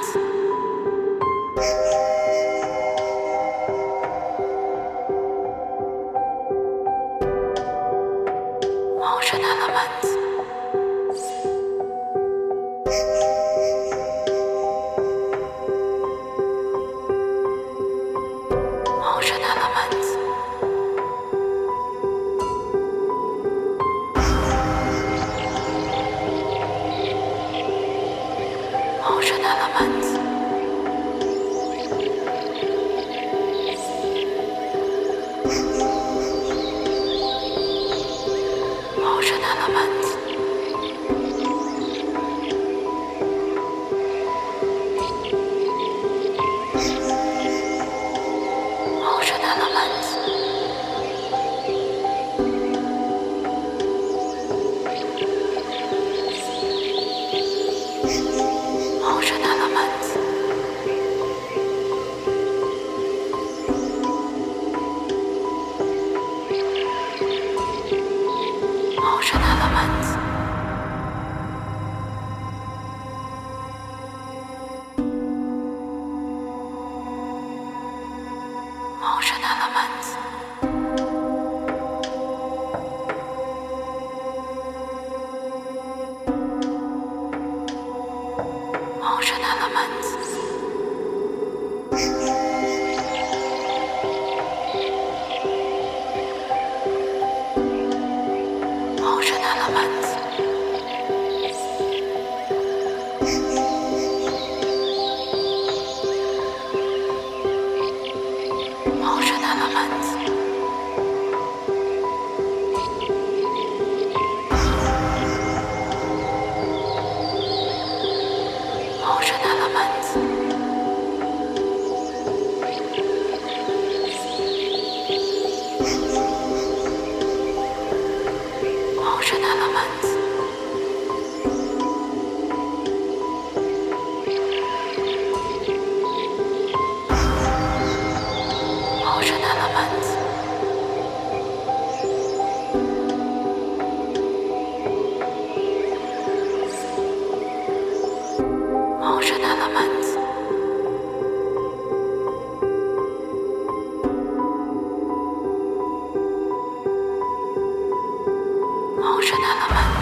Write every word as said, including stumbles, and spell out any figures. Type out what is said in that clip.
Elements. Motion Elements. Motion Elements. Motion Elements. Motion Elements. Motion Elements. Motion Elements. Motion Elements. Motion Elements. Motion Elements. Motion Elements. Motion Elements. Motion Elements. Motion Elements. Motion Elements. Motion Elements. Motion Elements.